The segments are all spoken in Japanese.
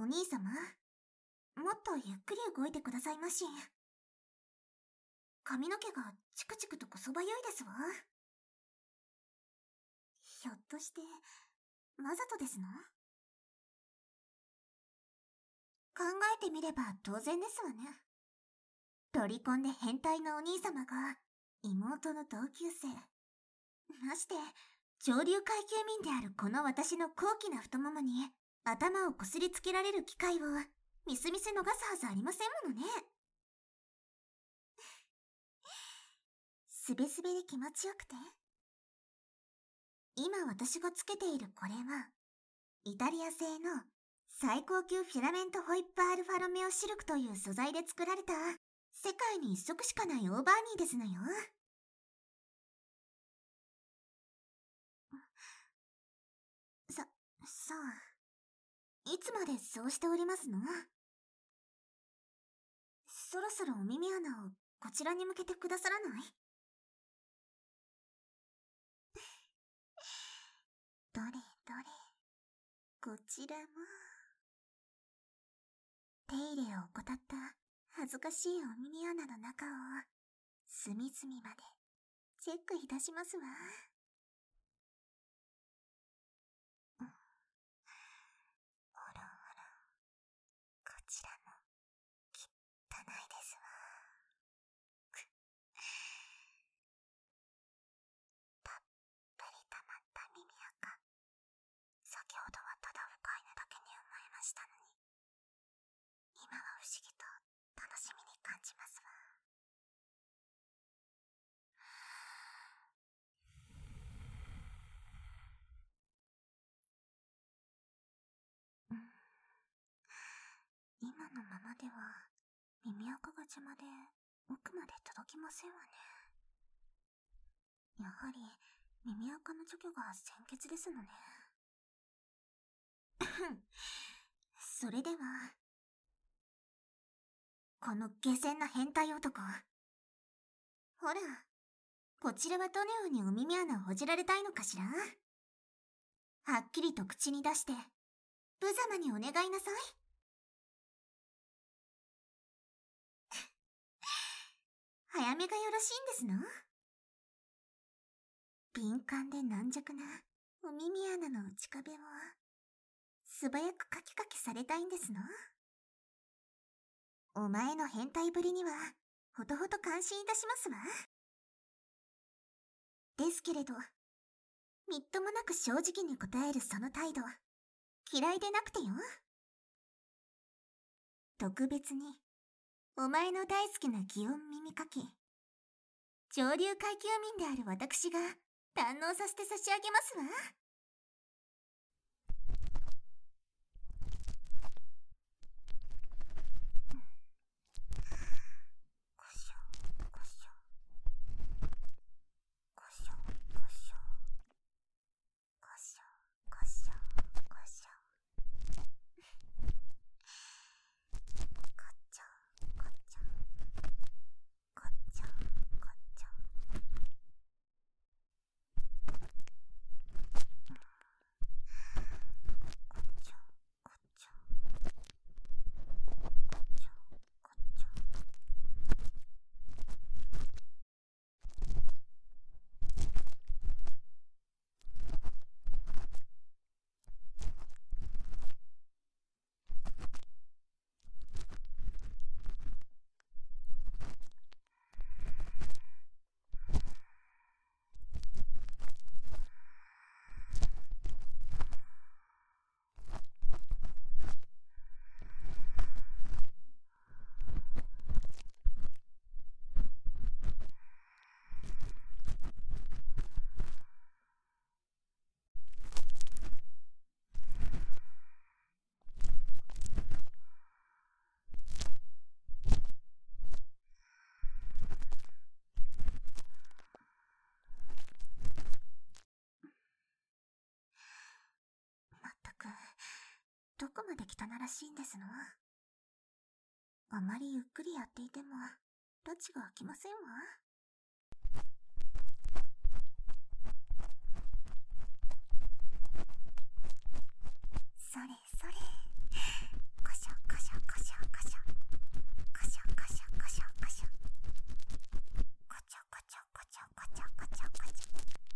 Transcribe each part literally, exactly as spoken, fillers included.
兄様、もっとゆっくり動いてくださいまし。髪の毛がチクチクとこそばゆいですわ。ひょっとして、わざとですの？考えてみれば当然ですわね。ロリコンで変態のお兄様が妹の同級生。まして、上流階級民であるこの私の高貴な太ももに頭をこすりつけられる機会をみすみす逃すはずありませんものね。すべすべで気持ちよくて。今私がつけているこれは、イタリア製の最高級フィラメントホイップアルファロメオシルクという素材で作られた世界に一足しかないオーバーニーですのよ。さ、さあ、いつまでそうしておりますの？そろそろお耳穴をこちらに向けてくださらない？どれどれ、こちらも。手入れを怠った恥ずかしいお耳穴の中を隅々までチェックいたしますわ。うん、ほらほら、こちらも汚いですわ。たっぷり溜まった耳垢、先ほどはただ不快なだけに思いましたのに、今は不思議と楽しみに感じますわ。うん、今のままでは耳垢が邪魔で奥まで届きませんわね。やはり耳垢の除去が先決ですのね。それでは、この下賤な変態男。ほら、こちらはどのようにお耳穴をほじられたいのかしら？はっきりと口に出して、無様にお願いなさい。早めがよろしいんですの？敏感で軟弱なお耳穴の内壁を素早くカキカキされたいんですの？お前の変態ぶりにはほとほと感心いたしますわ。ですけれど、みっともなく正直に答えるその態度、嫌いでなくてよ。特別にお前の大好きな擬音耳かき、上流階級民である私が堪能させて差し上げますわ。こしょこしょこしょこしょこしょこしょこしょこっちょこっちょこっちょこっちょ。まったく、どこまで汚らしいんですの？あまりゆっくりやっていても、タチが飽きませんわ。それそれ、こショコショコショコショコショコショコショコショコチョコチョコチョコチョコチョコチョ。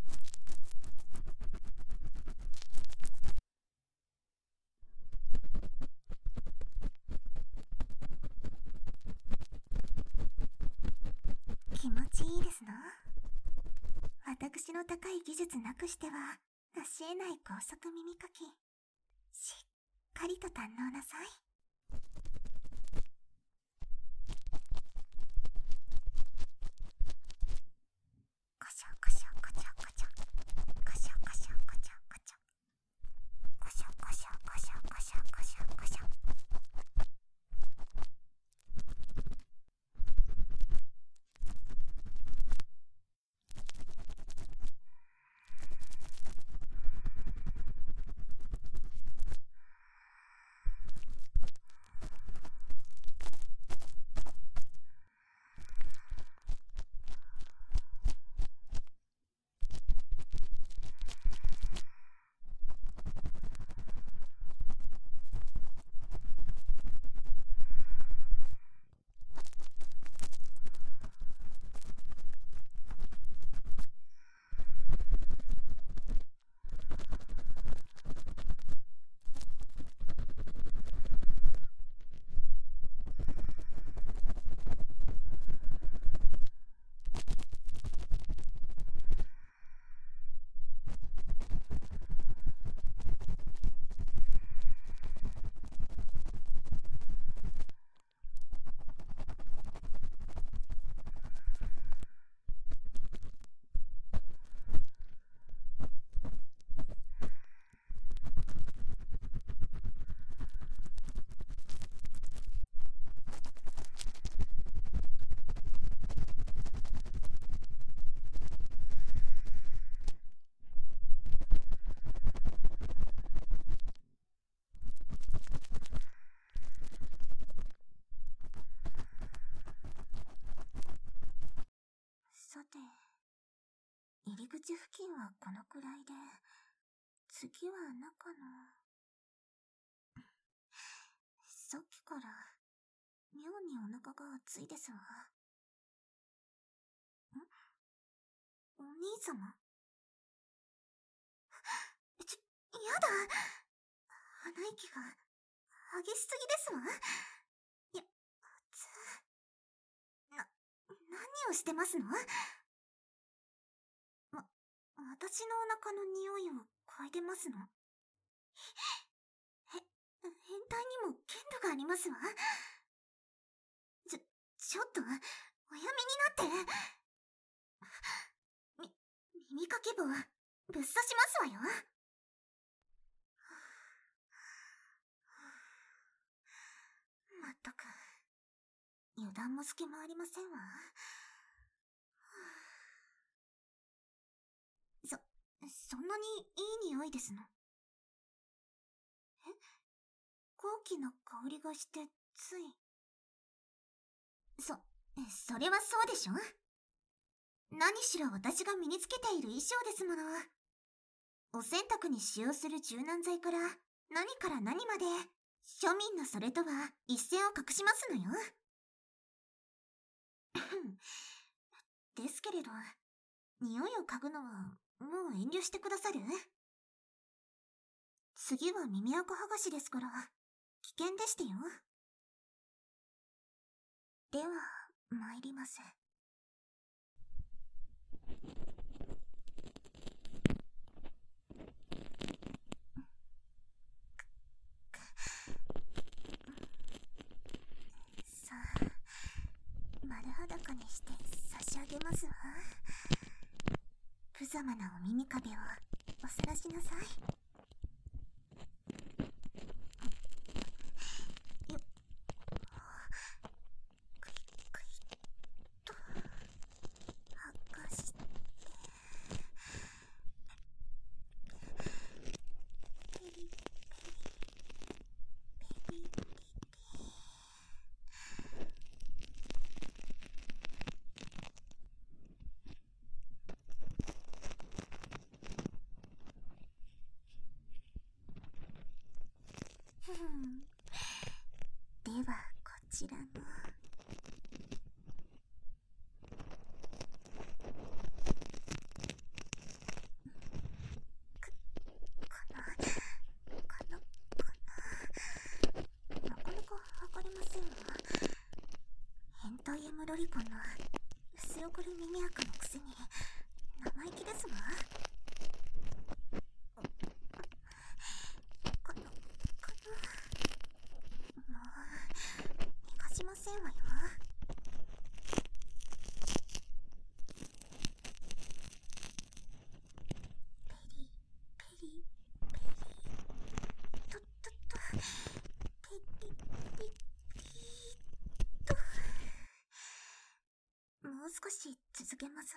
気持ちいいですの？私の高い技術なくしては成し得ない高速耳かき、しっかりと堪能なさい。コショコショコチョコチョコショコショコチョコチョコショコショコショコショコショコショ。さて、入り口付近はこのくらいで、次は中の。さっきから妙にお腹が熱いですわ。ん？お兄様？ちょ、やだ！鼻息が激しすぎですわ。や、つな、何をしてますの？わ、私のお腹の匂いを嗅いでますの？へ、変態にも限度がありますわ。ちょ、ちょっと、おやめになって。み、耳かけ棒、ぶっ刺しますわよ。まったく、油断も隙もありませんわ。そ、そんなにいい匂いですの？え？高貴な香りがしてつい。そ、それはそうでしょ？何しろ私が身につけている衣装ですもの。お洗濯に使用する柔軟剤から何から何まで庶民のそれとは一線を画しますのよ。ですけれど、匂いを嗅ぐのはもう遠慮してくださる？次は耳垢剥がしですから危険でしてよ。では参ります。さあ、丸裸にして差し上げますわ。無様なお耳壁をおさらしなさい。よっ、クイックイッと剥がして、ペリペリペリペリ。 アイエムロリコンの薄汚れ耳垢のくせに生意気ですわ。このこのもう逃がしませんわよ。ペリペリペリとととペリペリともう少し続けますわ。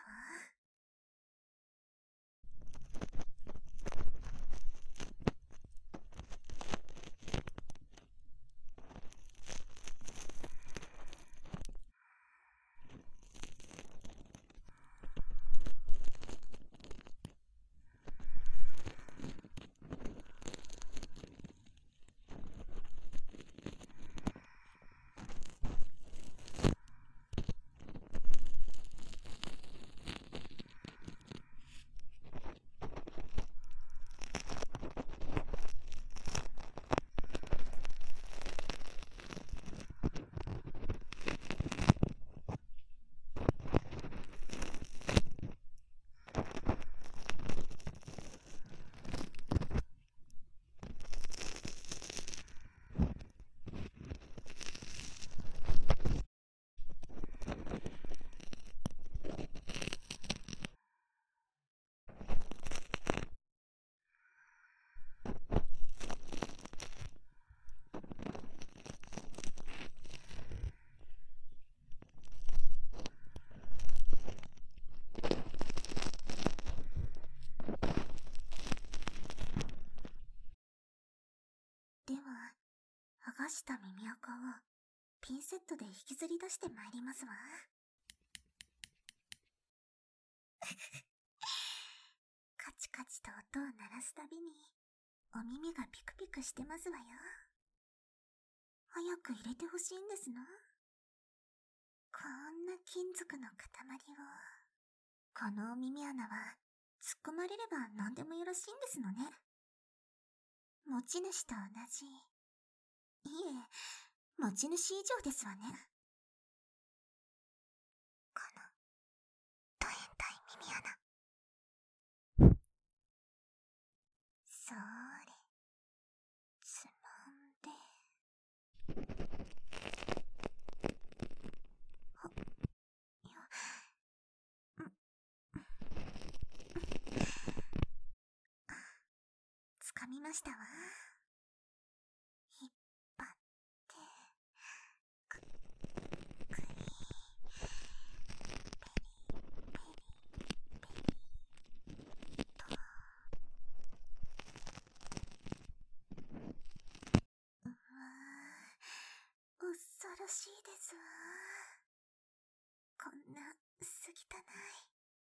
では、剥がした耳垢をピンセットで引きずり出してまいりますわ。カチカチと音を鳴らすたびにお耳がピクピクしてますわよ。早く入れてほしいんですの。こんな金属の塊を。このお耳穴は突っ込まれれば何でもよろしいんですのね。持ち主と同じ。いえ、持ち主以上ですわね。この楕円体耳穴。そーれ、つまんで。ほ、よ、ん、つかみましたわ。引っ張って、く、くり、ペリ、ペリ、ペリ、と。うわー、恐ろしいですわ。こんな薄汚い。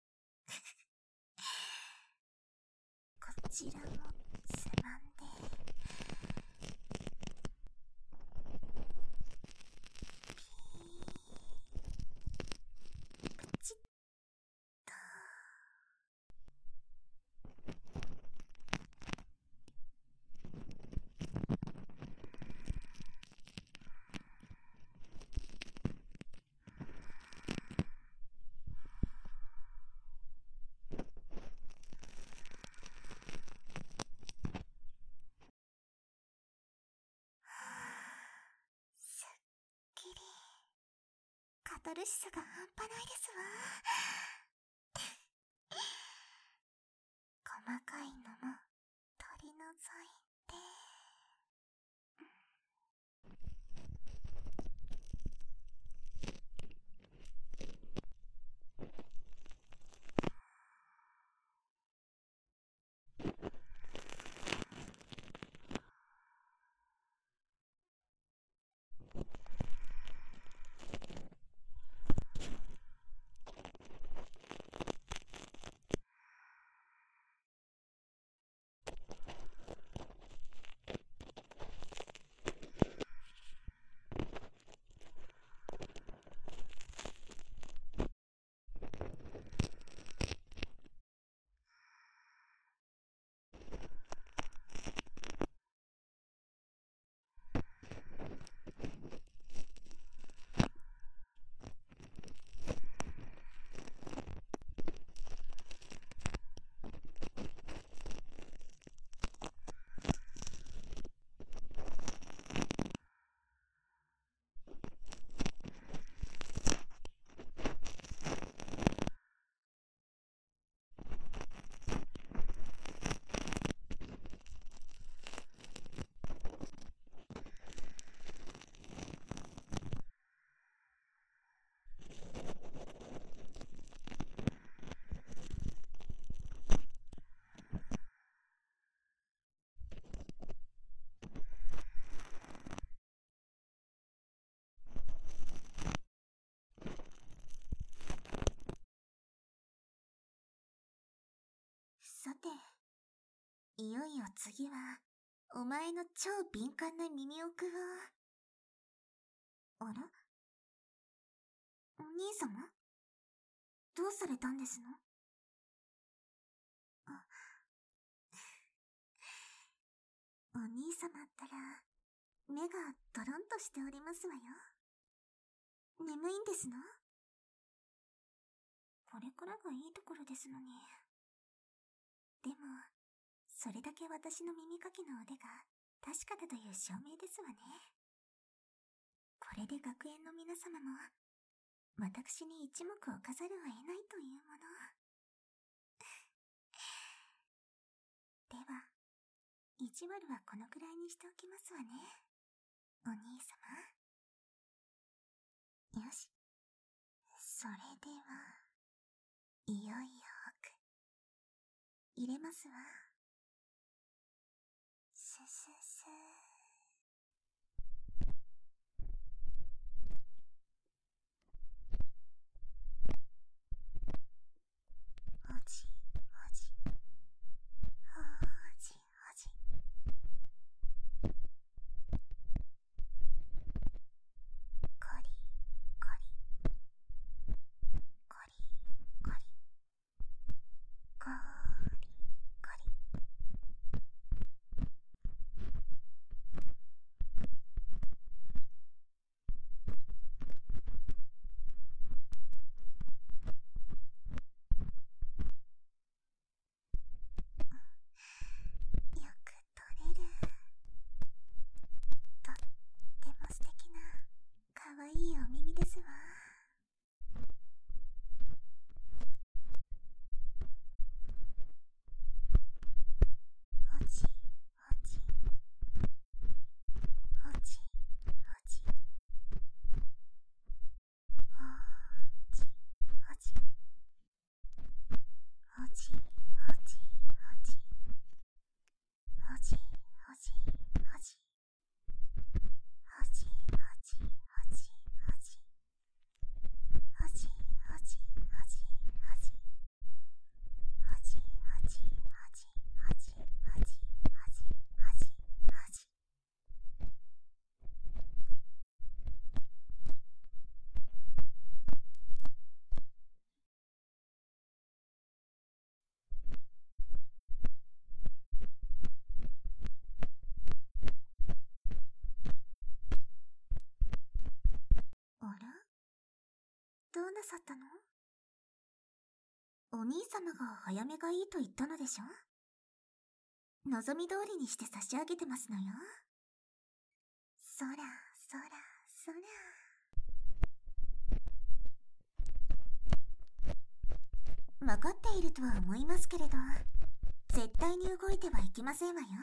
こちらもつまんで。ピー、プチッと。すっきり。カタルシスが半端ないですわ。細かいのも取り除いて。 さて、いよいよ次は、お前の超敏感な耳奥を。あら？お兄様？どうされたんですの？あ、お兄様ったら、目がドロンとしておりますわよ。眠いんですの？これからがいいところですのに。でも、それだけ私の耳かきの腕が確かだという証明ですわね。これで学園の皆様も、私に一目置かざるを得ないというもの。では、意地悪はこのくらいにしておきますわね。お兄様。よし。それでは、いよいよ奥。入れますわ。すすす。おじ、おじ。おじ、おじ。コリ、コリ。コリ、コリ。コリ、コリ。よく取れる。とっても素敵な、かわいいお耳ですわ。おじ、おじ。おじ、おじ。おじ、おじ。おじ、おじ、おじ。おじ、おじ、おじ。おじ、おじ、おじ、おじ。おじ、おじ、おじ、おじ。おじ、おじ、おじ、おじ。おじ、おじ、おじ、おじ。おじ、おじ、おじ、おじ。あら？どうなさったの？お兄様が早めがいいと言ったのでしょ？望み通りにして差し上げてますのよ。そら、そら、そら。わかっているとは思いますけれど、絶対に動いてはいけませんわよ。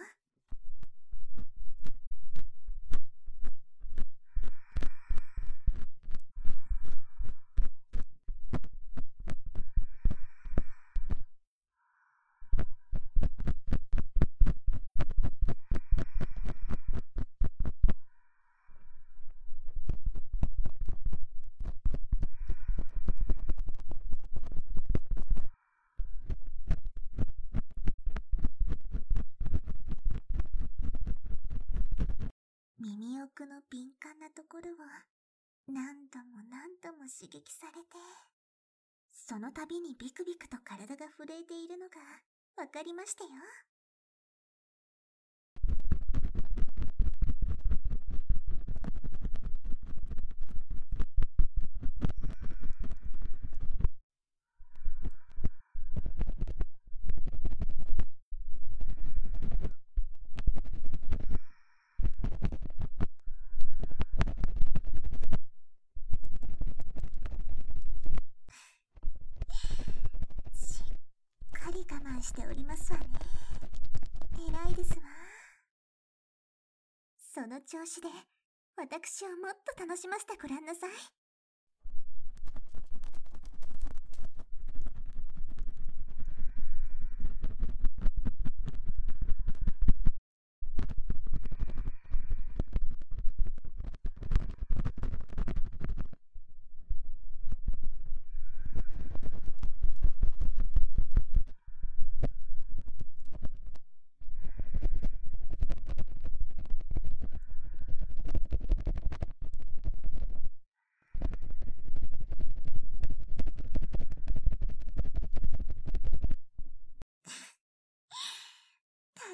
耳奥の敏感なところを何度も何度も刺激されて、その度にビクビクと体が震えているのがわかりましたよ。しっかり我慢しておりますわね。偉いですわ。その調子で私をもっと楽しませてごらんなさい。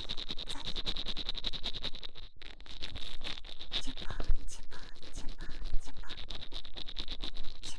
チュポチュポチュポチュポチ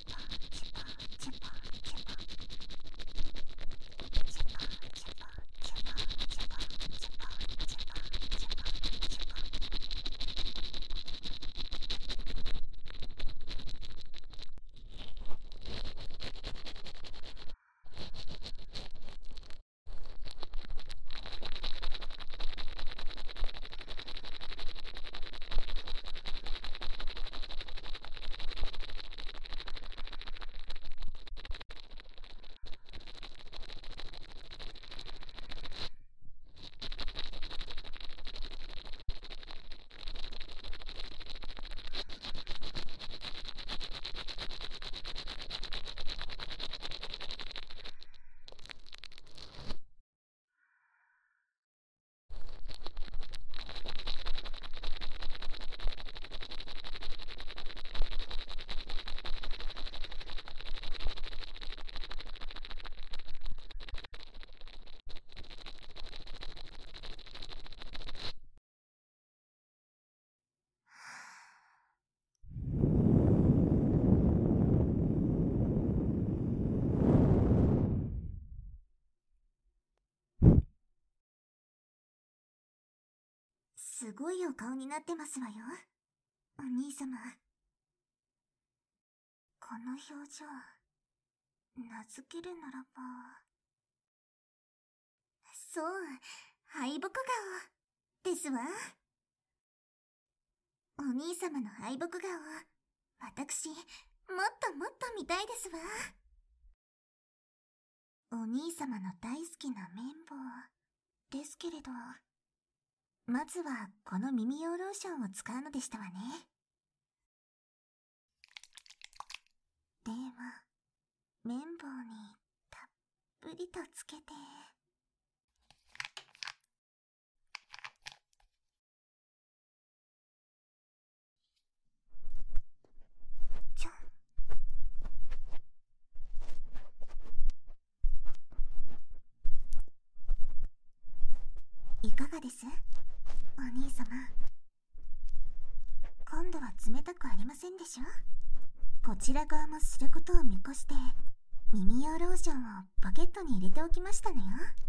すごいお顔になってますわよ、お兄様。この表情、名付けるならば、そう、敗北顔ですわ。お兄様の敗北顔、私、もっともっと見たいですわ。お兄様の大好きな綿棒ですけれど、まずはこの耳用ローションを使うのでしたわね。では、綿棒にたっぷりとつけて、ちょん。いかがです、お兄様。今度は冷たくありませんでしょ。こちら側もすることを見越して、耳用ローションをポケットに入れておきましたのよ。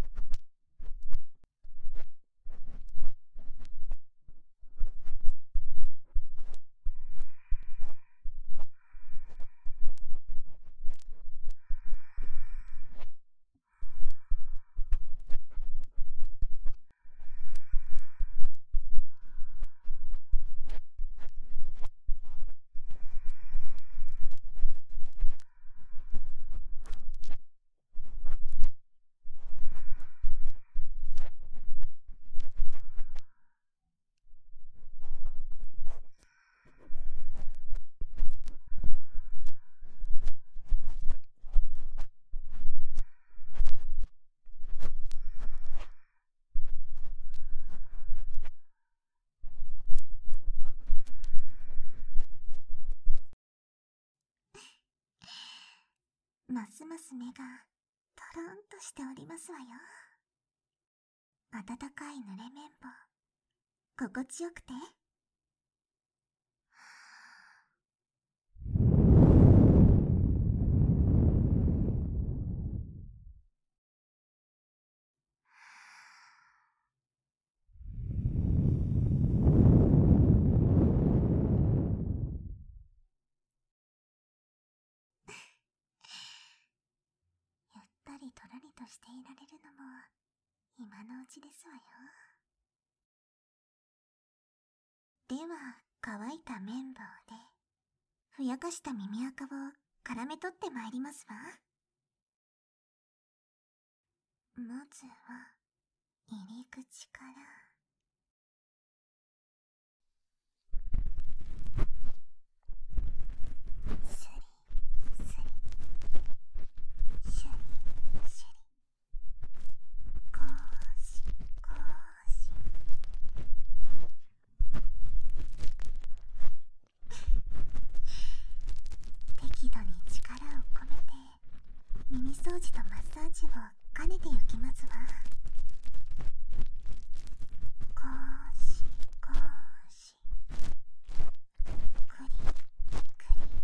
ますます目がとろんとしておりますわよ。温かい濡れ綿棒、心地よくて。ゆったりとろりとしていられるのも今のうちですわよ。では、乾いた綿棒でふやかした耳垢を絡め取ってまいりますわ。まずは入り口から、スリスリ、シュリシュリ、ゴシゴシ。適度に力を込めて耳掃除とマッサージを兼ねてゆきますわ。ゴシゴシ、クリクリクリ。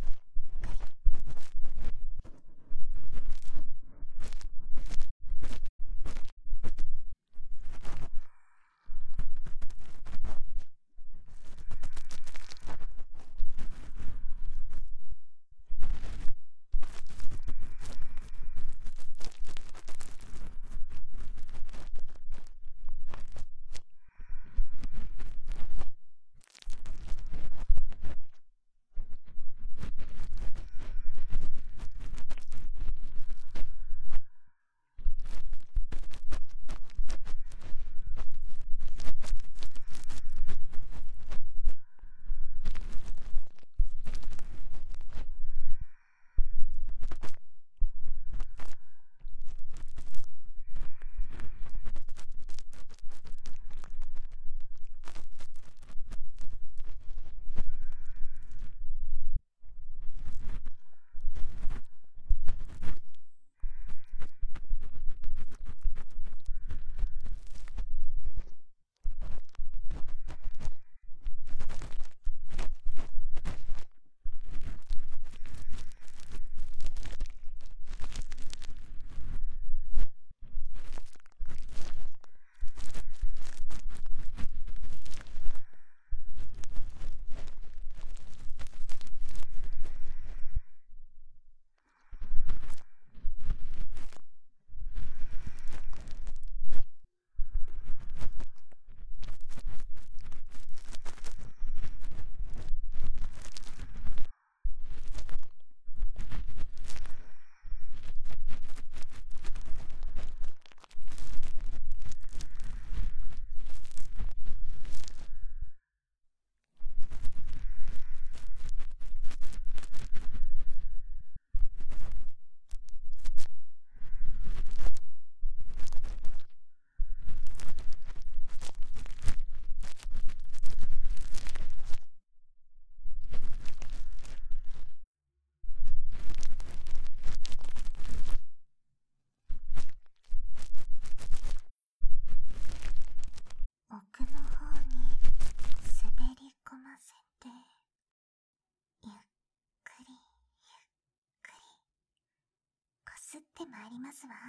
ってまいりますわ。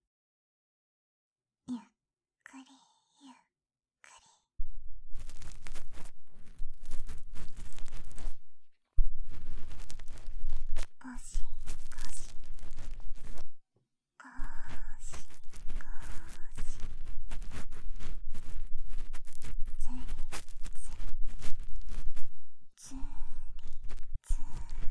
ゆっくりゆっくり。ゴシゴシゴシゴシ、つりつりつりつり。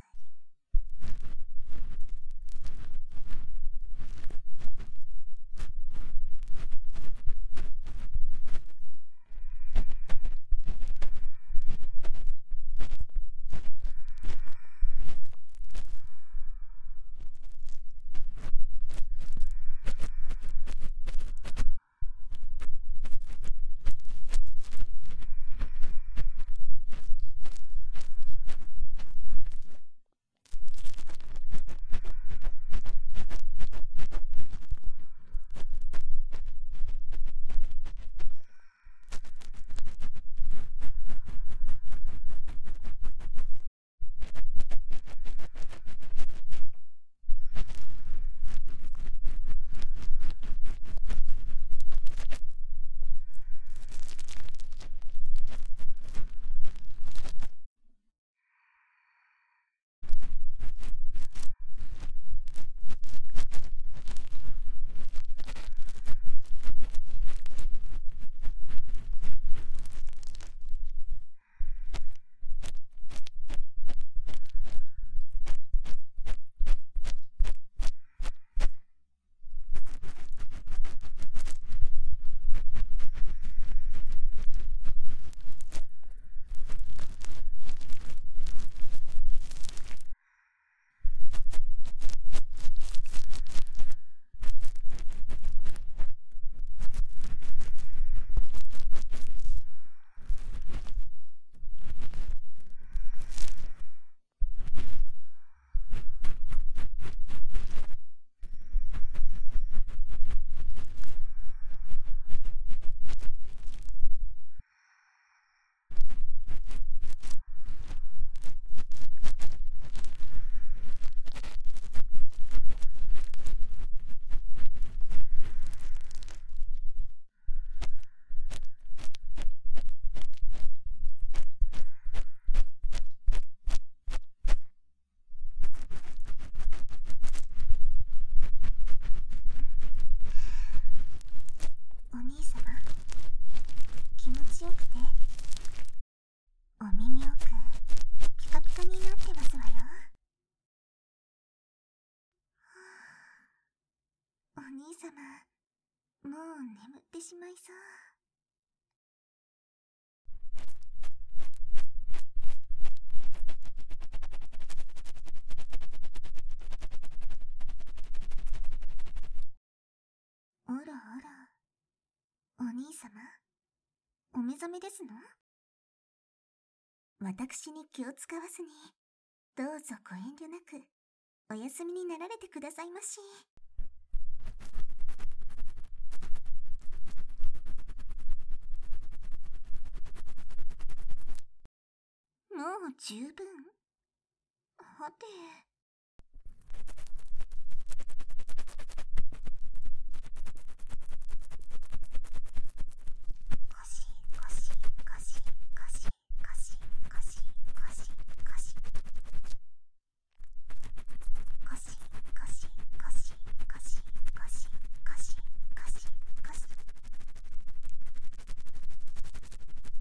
お兄様、気持ちよくて、お耳奥ピカピカになってますわよ。お兄様、もう眠ってしまいそう。あらあら、お兄様、お目覚めですの？私に気を使わずに、どうぞご遠慮なく、お休みになられてくださいまし。もう十分？はて。ゴシゴシゴシゴシゴシゴシゴシゴシゴシゴシゴシゴシゴシゴシゴシゴシ。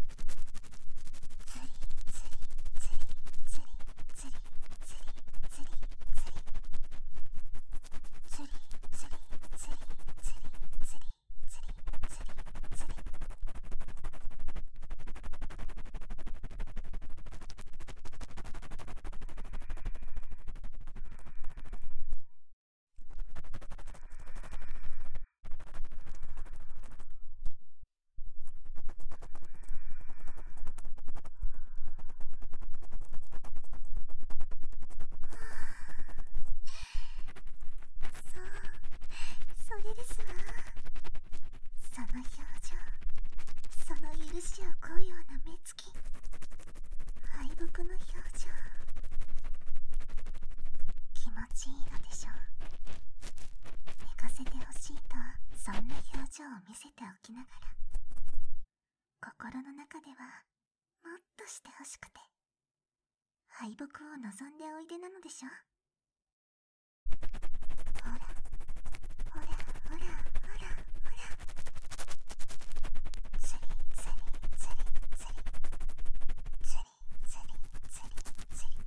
つりつりつりつりつりつりつり。 見せておきながら、心の中ではもっとしてほしくて、敗北を望んでおいでなのでしょ。ほら、ほら、ほら、ほら、ほら。つりつりつりつり。つりつりつりつり。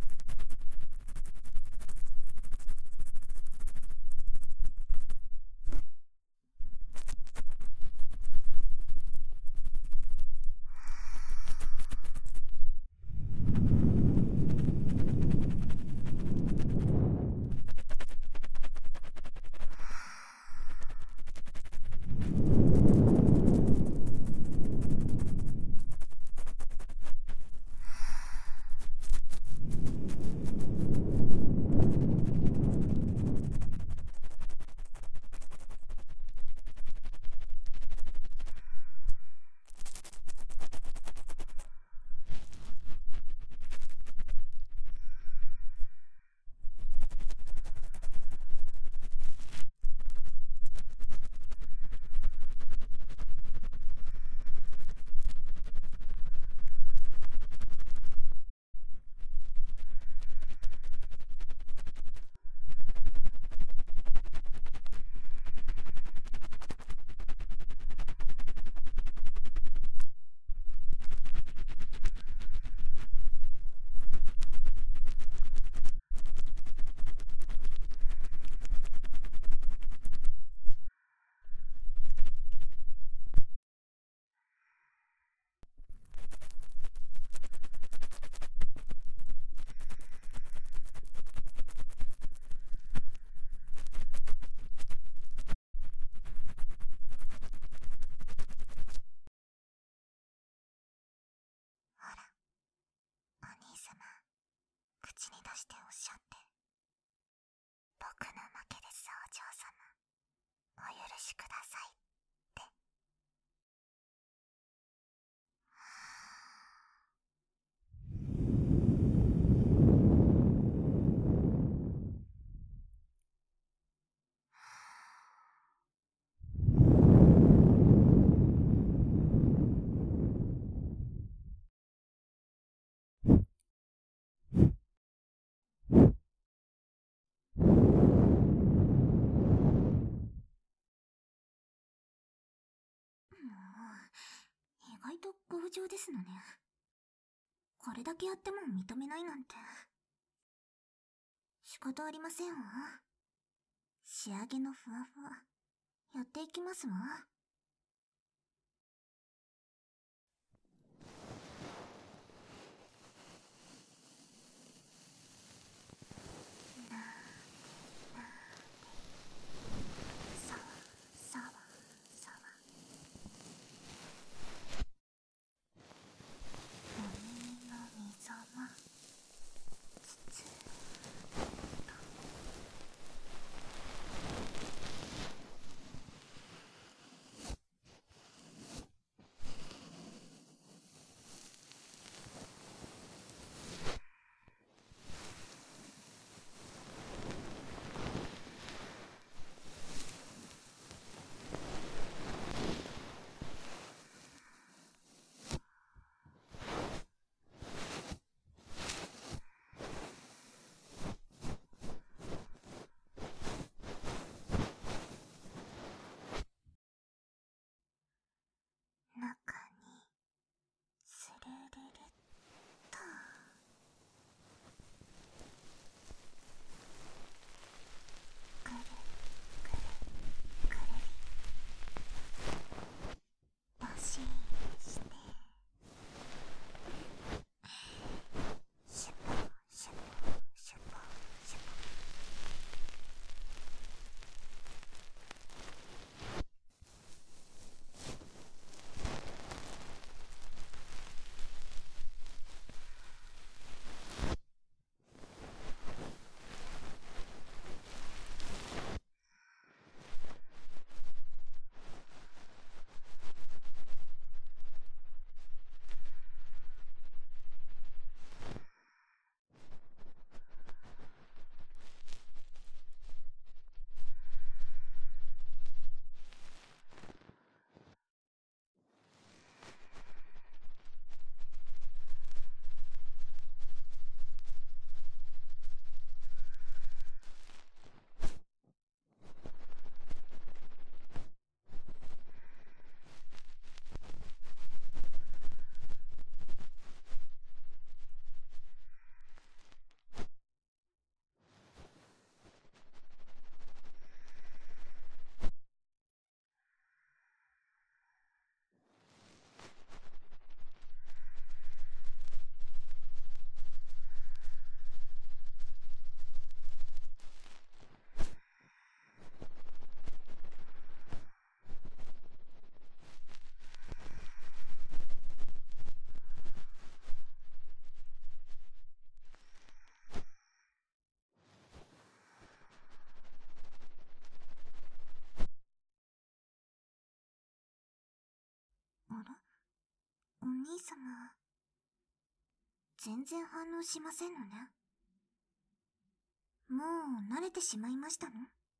ほら、お兄様、口に出しておっしゃって。僕の負けです、お嬢様。お許しくださいって。意外と強情ですのね。これだけやっても認めないなんて。仕方ありませんわ。仕上げのふわふわ、やっていきますわ。 兄様、全然反応しませんのね。もう慣れてしまいましたの？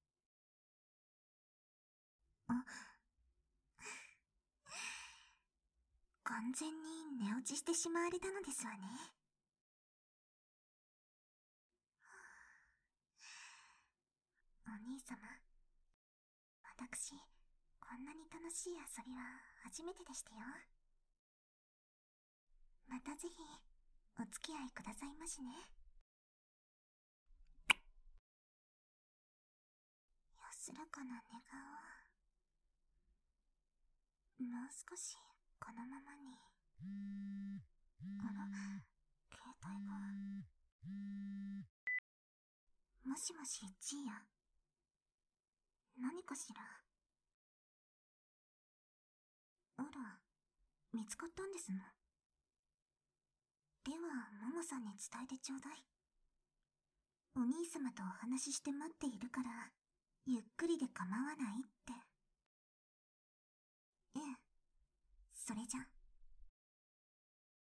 あ、完全に寝落ちしてしまわれたのですわね。お兄様、私、こんなに楽しい遊びは初めてでしたよ。またぜひ、お付き合いくださいましね。安らかな寝顔。もう少し、このままに。あら、携帯が。もしもし、ジーヤ。何かしら。あら、見つかったんですの？では、モモさんに伝えてちょうだい。お兄様とお話しして待っているから、ゆっくりで構わないって。ええ、それじゃ。